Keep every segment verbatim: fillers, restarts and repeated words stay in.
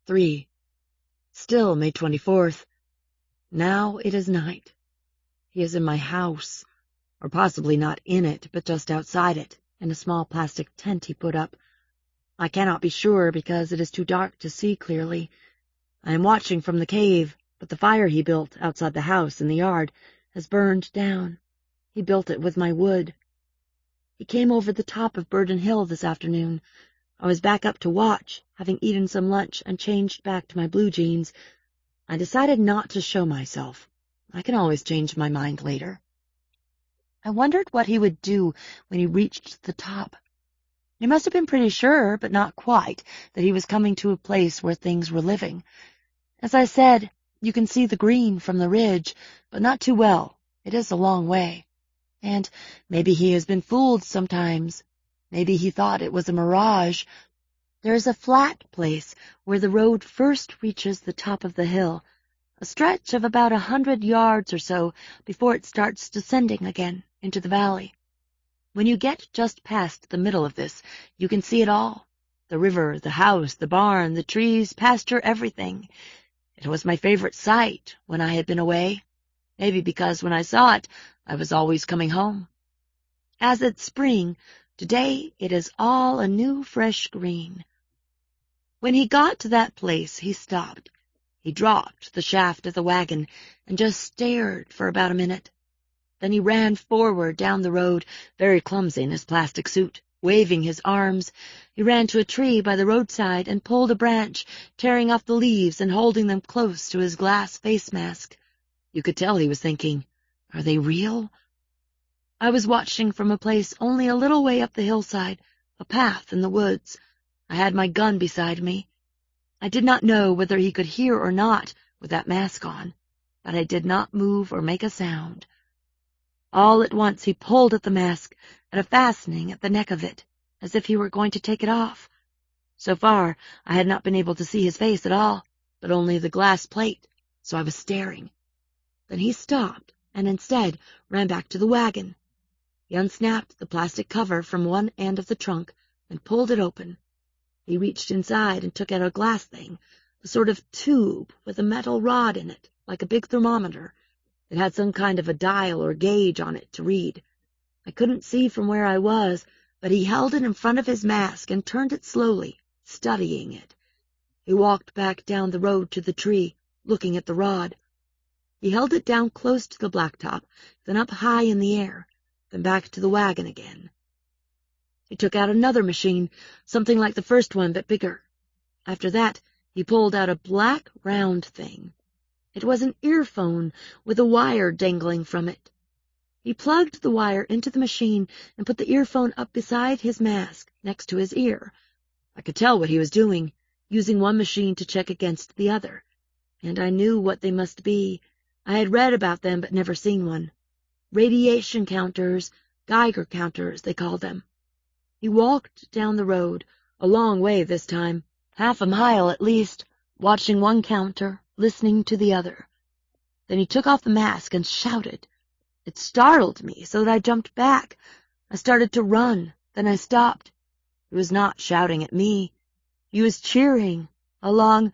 Three. Still May twenty-fourth. Now it is night. He is in my house, or possibly not in it, but just outside it, in a small plastic tent he put up. I cannot be sure because it is too dark to see clearly. I am watching from the cave, but the fire he built outside the house in the yard has burned down. He built it with my wood. He came over the top of Burden Hill this afternoon. I was back up to watch, having eaten some lunch and changed back to my blue jeans. I decided not to show myself. I can always change my mind later. I wondered what he would do when he reached the top. He must have been pretty sure, but not quite, that he was coming to a place where things were living. As I said, you can see the green from the ridge, but not too well. It is a long way. And maybe he has been fooled sometimes. Maybe he thought it was a mirage. There is a flat place where the road first reaches the top of the hill, a stretch of about a hundred yards or so before it starts descending again into the valley. When you get just past the middle of this, you can see it all. The river, the house, the barn, the trees, pasture, everything. It was my favorite sight when I had been away, maybe because when I saw it, I was always coming home. As it's spring, today it is all a new fresh green. When he got to that place, he stopped. He dropped the shaft of the wagon and just stared for about a minute. Then he ran forward down the road, very clumsy in his plastic suit, waving his arms. He ran to a tree by the roadside and pulled a branch, tearing off the leaves and holding them close to his glass face mask. You could tell he was thinking, are they real? I was watching from a place only a little way up the hillside, a path in the woods. I had my gun beside me. I did not know whether he could hear or not with that mask on, but I did not move or make a sound. All at once he pulled at the mask, at a fastening at the neck of it, as if he were going to take it off. So far, I had not been able to see his face at all, but only the glass plate, so I was staring. Then he stopped, and instead ran back to the wagon. He unsnapped the plastic cover from one end of the trunk and pulled it open. He reached inside and took out a glass thing, a sort of tube with a metal rod in it, like a big thermometer. It had some kind of a dial or gauge on it to read. I couldn't see from where I was, but he held it in front of his mask and turned it slowly, studying it. He walked back down the road to the tree, looking at the rod. He held it down close to the blacktop, then up high in the air, then back to the wagon again. He took out another machine, something like the first one, but bigger. After that, he pulled out a black, round thing. It was an earphone with a wire dangling from it. He plugged the wire into the machine and put the earphone up beside his mask, next to his ear. I could tell what he was doing, using one machine to check against the other, and I knew what they must be. I had read about them but never seen one. Radiation counters, Geiger counters, they called them. He walked down the road, a long way this time, half a mile at least, watching one counter, listening to the other. Then he took off the mask and shouted. It startled me so that I jumped back. I started to run, then I stopped. He was not shouting at me. He was cheering, a long,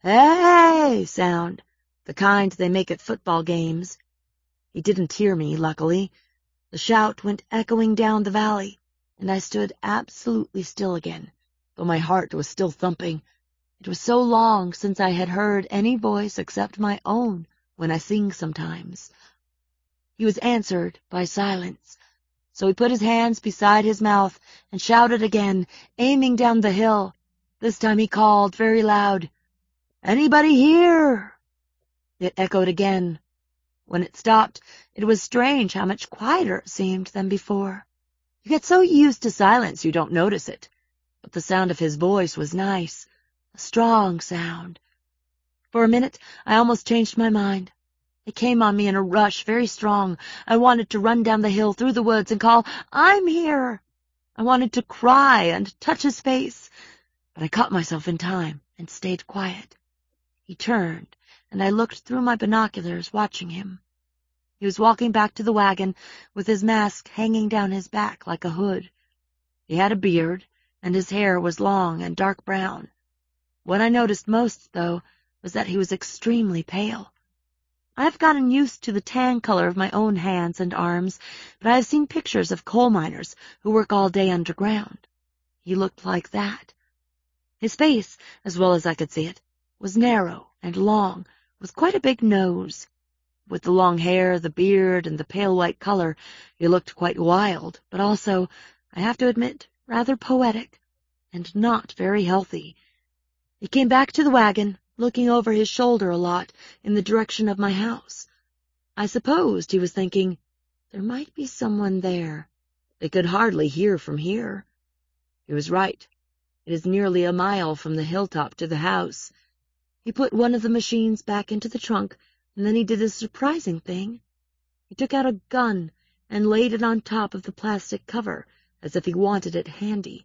"Hey!" sound, the kind they make at football games. He didn't hear me, luckily. The shout went echoing down the valley, and I stood absolutely still again, though my heart was still thumping. It was so long since I had heard any voice except my own when I sing sometimes. He was answered by silence, so he put his hands beside his mouth and shouted again, aiming down the hill. This time he called very loud, "Anybody here?" It echoed again. When it stopped, it was strange how much quieter it seemed than before. You get so used to silence you don't notice it, but the sound of his voice was nice, a strong sound. For a minute, I almost changed my mind. It came on me in a rush, very strong. I wanted to run down the hill through the woods and call, "I'm here!" I wanted to cry and touch his face, but I caught myself in time and stayed quiet. He turned, and I looked through my binoculars, watching him. He was walking back to the wagon with his mask hanging down his back like a hood. He had a beard, and his hair was long and dark brown. What I noticed most, though, was that he was extremely pale. I have gotten used to the tan color of my own hands and arms, but I have seen pictures of coal miners who work all day underground. He looked like that. His face, as well as I could see it, was narrow and long, with quite a big nose. With the long hair, the beard, and the pale white color, he looked quite wild, but also, I have to admit, rather poetic, and not very healthy. He came back to the wagon, looking over his shoulder a lot in the direction of my house. I supposed he was thinking, there might be someone there. They could hardly hear from here. He was right. It is nearly a mile from the hilltop to the house. He put one of the machines back into the trunk, and then he did a surprising thing. He took out a gun and laid it on top of the plastic cover, as if he wanted it handy.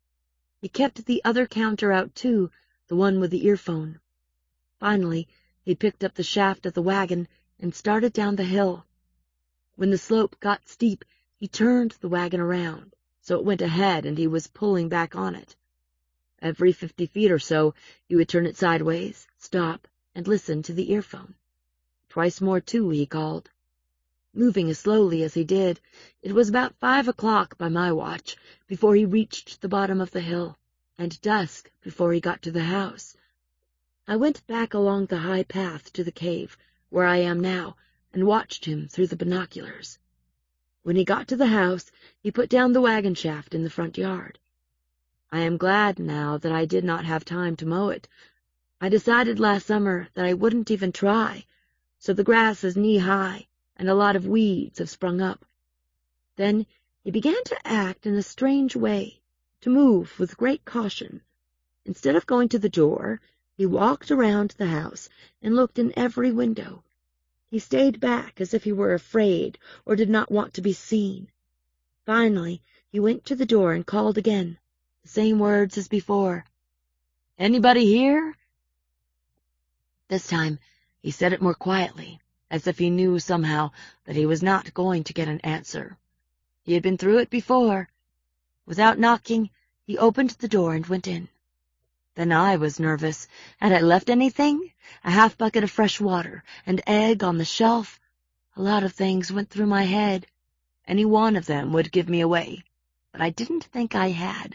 He kept the other counter out too, the one with the earphone. Finally, he picked up the shaft of the wagon and started down the hill. When the slope got steep, he turned the wagon around, so it went ahead and he was pulling back on it. Every fifty feet or so, he would turn it sideways, stop, and listen to the earphone. Twice more, too, he called. Moving as slowly as he did, it was about five o'clock by my watch before he reached the bottom of the hill, and dusk before he got to the house. I went back along the high path to the cave, where I am now, and watched him through the binoculars. When he got to the house, he put down the wagon shaft in the front yard. I am glad now that I did not have time to mow it. I decided last summer that I wouldn't even try, so the grass is knee-high, and a lot of weeds have sprung up. Then he began to act in a strange way, to move with great caution. Instead of going to the door, he walked around the house and looked in every window. He stayed back as if he were afraid or did not want to be seen. Finally, he went to the door and called again, the same words as before. "Anybody here?" This time, he said it more quietly, as if he knew somehow that he was not going to get an answer. He had been through it before. Without knocking, he opened the door and went in. Then I was nervous. Had I left anything? A half bucket of fresh water, an egg on the shelf? A lot of things went through my head. Any one of them would give me away, but I didn't think I had.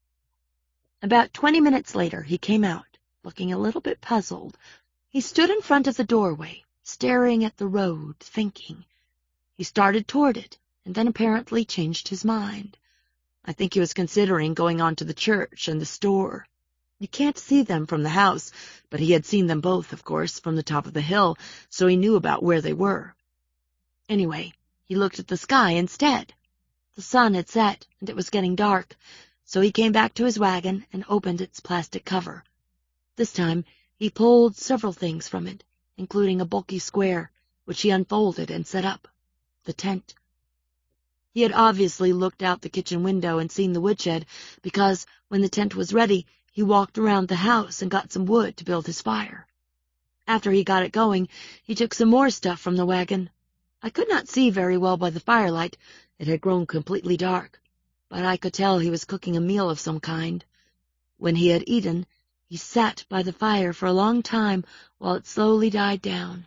About twenty minutes later, he came out, looking a little bit puzzled. He stood in front of the doorway, staring at the road, thinking. He started toward it, and then apparently changed his mind. I think he was considering going on to the church and the store. You can't see them from the house, but he had seen them both, of course, from the top of the hill, so he knew about where they were. Anyway, he looked at the sky instead. The sun had set, and it was getting dark, so he came back to his wagon and opened its plastic cover. This time, he pulled several things from it, including a bulky square, which he unfolded and set up. The tent. He had obviously looked out the kitchen window and seen the woodshed, because, when the tent was ready, he walked around the house and got some wood to build his fire. After he got it going, he took some more stuff from the wagon. I could not see very well by the firelight. It had grown completely dark, but I could tell he was cooking a meal of some kind. When he had eaten, he sat by the fire for a long time while it slowly died down.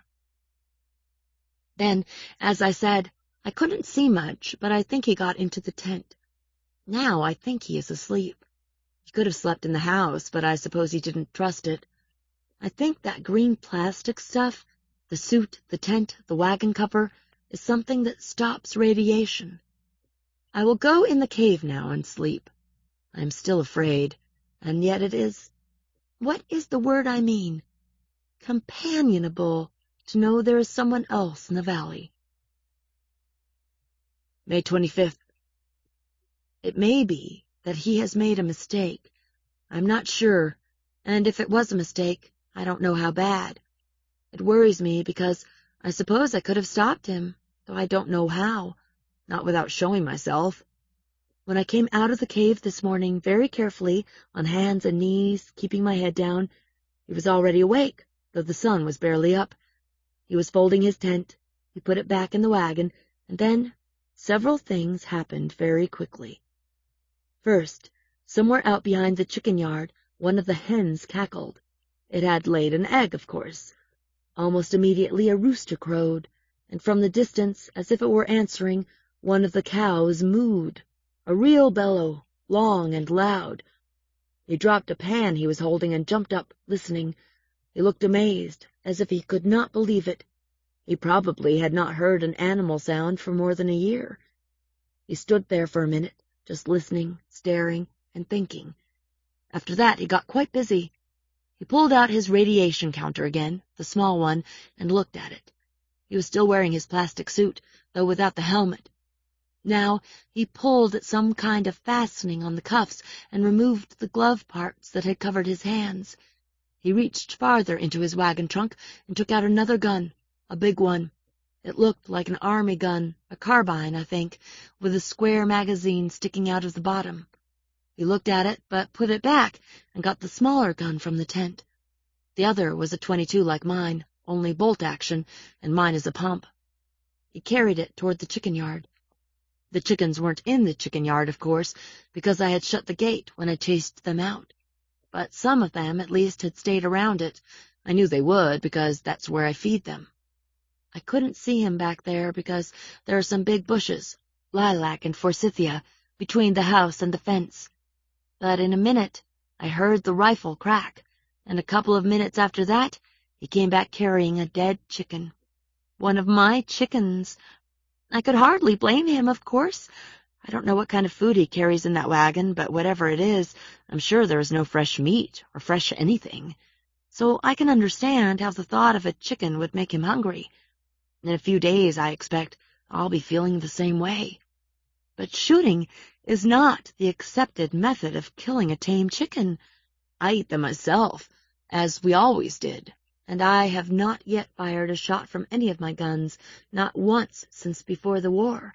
Then, as I said, I couldn't see much, but I think he got into the tent. Now I think he is asleep. He could have slept in the house, but I suppose he didn't trust it. I think that green plastic stuff, the suit, the tent, the wagon cover, is something that stops radiation. I will go in the cave now and sleep. I am still afraid, and yet it is, what is the word I mean? Companionable to know there is someone else in the valley. May twenty-fifth. It may be that he has made a mistake. I'm not sure, and if it was a mistake, I don't know how bad. It worries me because I suppose I could have stopped him, though I don't know how, not without showing myself. When I came out of the cave this morning very carefully, on hands and knees, keeping my head down, he was already awake, though the sun was barely up. He was folding his tent, he put it back in the wagon, and then several things happened very quickly. First, somewhere out behind the chicken yard One of the hens cackled. It had laid an egg, of course. Almost immediately a rooster crowed, and from the distance, as if it were answering, one of the cows mooed, a real bellow, long and loud. He dropped a pan he was holding and jumped up, listening. He looked amazed, as if he could not believe it. He probably had not heard an animal sound for more than a year. He stood there for a minute, just listening, staring, and thinking. After that he got quite busy. He pulled out his radiation counter again, the small one, and looked at it. He was still wearing his plastic suit, though without the helmet. Now he pulled at some kind of fastening on the cuffs and removed the glove parts that had covered his hands. He reached farther into his wagon trunk and took out another gun, a big one. It looked like an army gun, a carbine, I think, with a square magazine sticking out of the bottom. He looked at it, but put it back and got the smaller gun from the tent. The other was a twenty-two like mine, only bolt action, and mine is a pump. He carried it toward the chicken yard. The chickens weren't in the chicken yard, of course, because I had shut the gate when I chased them out. But some of them, at least, had stayed around it. I knew they would, because that's where I feed them. I couldn't see him back there because there are some big bushes, lilac and forsythia, between the house and the fence. But in a minute I heard the rifle crack, and a couple of minutes after that he came back carrying a dead chicken. One of my chickens. I could hardly blame him, of course. I don't know what kind of food he carries in that wagon, but whatever it is, I'm sure there is no fresh meat or fresh anything. So I can understand how the thought of a chicken would make him hungry. In a few days, I expect, I'll be feeling the same way. But shooting is not the accepted method of killing a tame chicken. I eat them myself, as we always did, and I have not yet fired a shot from any of my guns, not once since before the war.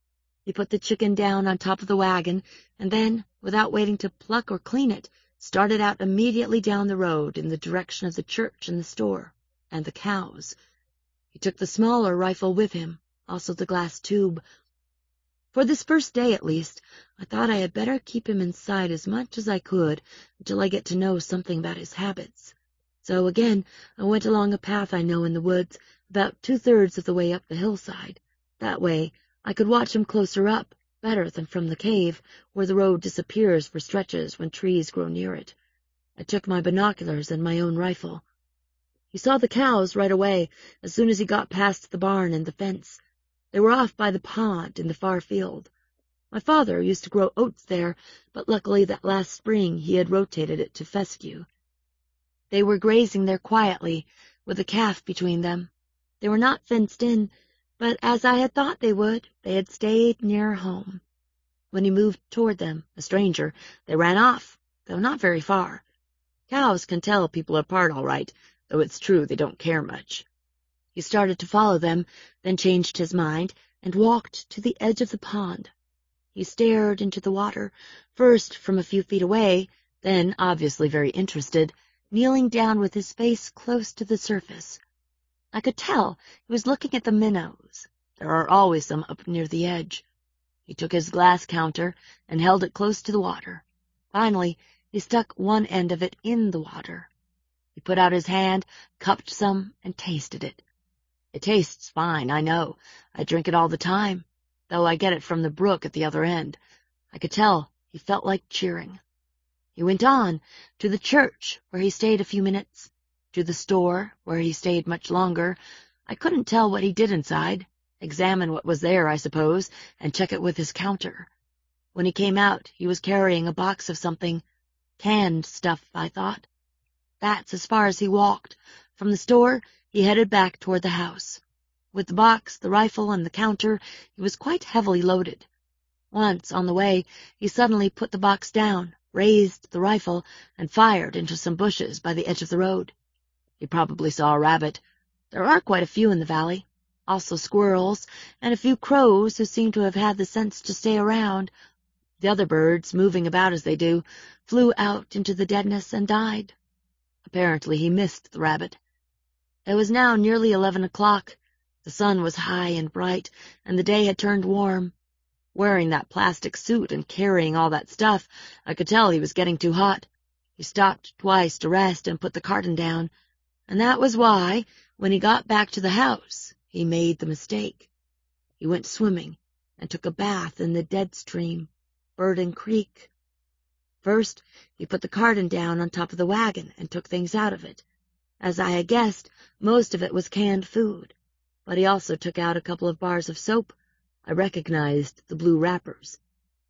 He put the chicken down on top of the wagon, and then, without waiting to pluck or clean it, started out immediately down the road in the direction of the church and the store, and the cows. He took the smaller rifle with him, also the glass tube. For this first day, at least, I thought I had better keep him in sight as much as I could until I get to know something about his habits. So again, I went along a path I know in the woods, about two-thirds of the way up the hillside. That way, I could watch him closer up, better than from the cave, where the road disappears for stretches when trees grow near it. I took my binoculars and my own rifle. He saw the cows right away, as soon as he got past the barn and the fence. They were off by the pond in the far field. My father used to grow oats there, but luckily that last spring he had rotated it to fescue. They were grazing there quietly, with a calf between them. They were not fenced in, but as I had thought they would, they had stayed near home. When he moved toward them, a stranger, they ran off, though not very far. Cows can tell people apart all right, though it's true they don't care much. He started to follow them, then changed his mind, and walked to the edge of the pond. He stared into the water, first from a few feet away, then, obviously very interested, kneeling down with his face close to the surface. I could tell he was looking at the minnows. There are always some up near the edge. He took his glass counter and held it close to the water. Finally, he stuck one end of it in the water. He put out his hand, cupped some, and tasted it. It tastes fine, I know. I drink it all the time, though I get it from the brook at the other end. I could tell he felt like cheering. He went on to the church, where he stayed a few minutes, to the store, where he stayed much longer. I couldn't tell what he did inside. Examine what was there, I suppose, and check it with his counter. When he came out, he was carrying a box of something. Canned stuff, I thought. That's as far as he walked. From the store, he headed back toward the house. With the box, the rifle, and the counter, he was quite heavily loaded. Once, on the way, he suddenly put the box down, raised the rifle, and fired into some bushes by the edge of the road. He probably saw a rabbit. There are quite a few in the valley. Also squirrels, and a few crows who seem to have had the sense to stay around. The other birds, moving about as they do, flew out into the deadness and died. Apparently he missed the rabbit. It was now nearly eleven o'clock. The sun was high and bright, and the day had turned warm. Wearing that plastic suit and carrying all that stuff, I could tell he was getting too hot. He stopped twice to rest and put the carton down, and that was why, when he got back to the house, he made the mistake. He went swimming and took a bath in the dead stream, Burden Creek. First, he put the carton down on top of the wagon and took things out of it. As I had guessed, most of it was canned food, but he also took out a couple of bars of soap. I recognized the blue wrappers.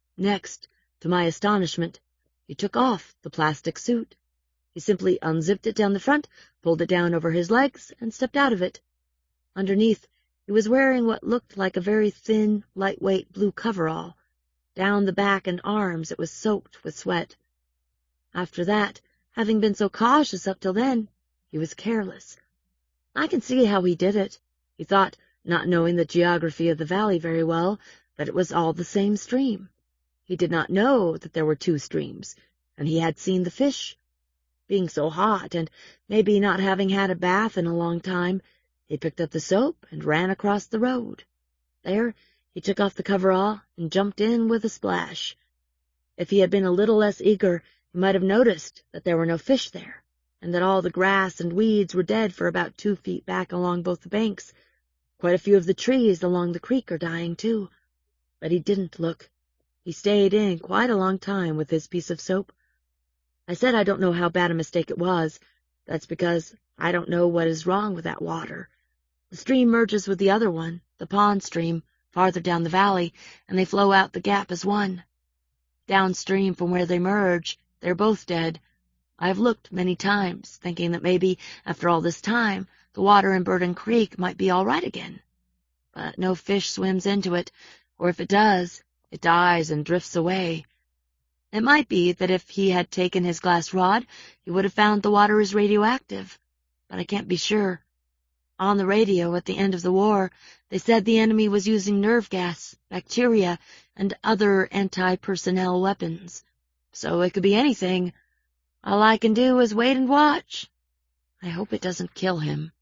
Next, to my astonishment, he took off the plastic suit. He simply unzipped it down the front, pulled it down over his legs, and stepped out of it. Underneath, he was wearing what looked like a very thin, lightweight blue coverall. Down the back and arms it was soaked with sweat. After that, having been so cautious up till then, he was careless. I can see how he did it. He thought, not knowing the geography of the valley very well, that it was all the same stream. He did not know that there were two streams, and he had seen the fish. Being so hot, and maybe not having had a bath in a long time, he picked up the soap and ran across the road. There, he took off the coverall and jumped in with a splash. If he had been a little less eager, he might have noticed that there were no fish there, and that all the grass and weeds were dead for about two feet back along both the banks. Quite a few of the trees along the creek are dying, too. But he didn't look. He stayed in quite a long time with his piece of soap. I said I don't know how bad a mistake it was. That's because I don't know what is wrong with that water. The stream merges with the other one, the pond stream, farther down the valley, and they flow out the gap as one. Downstream from where they merge, they're both dead. I have looked many times, thinking that maybe, after all this time, the water in Burden Creek might be all right again. But no fish swims into it, or if it does, it dies and drifts away. It might be that if he had taken his glass rod, he would have found the water is radioactive, but I can't be sure. On the radio at the end of the war, they said the enemy was using nerve gas, bacteria, and other anti-personnel weapons. So it could be anything. All I can do is wait and watch. I hope it doesn't kill him.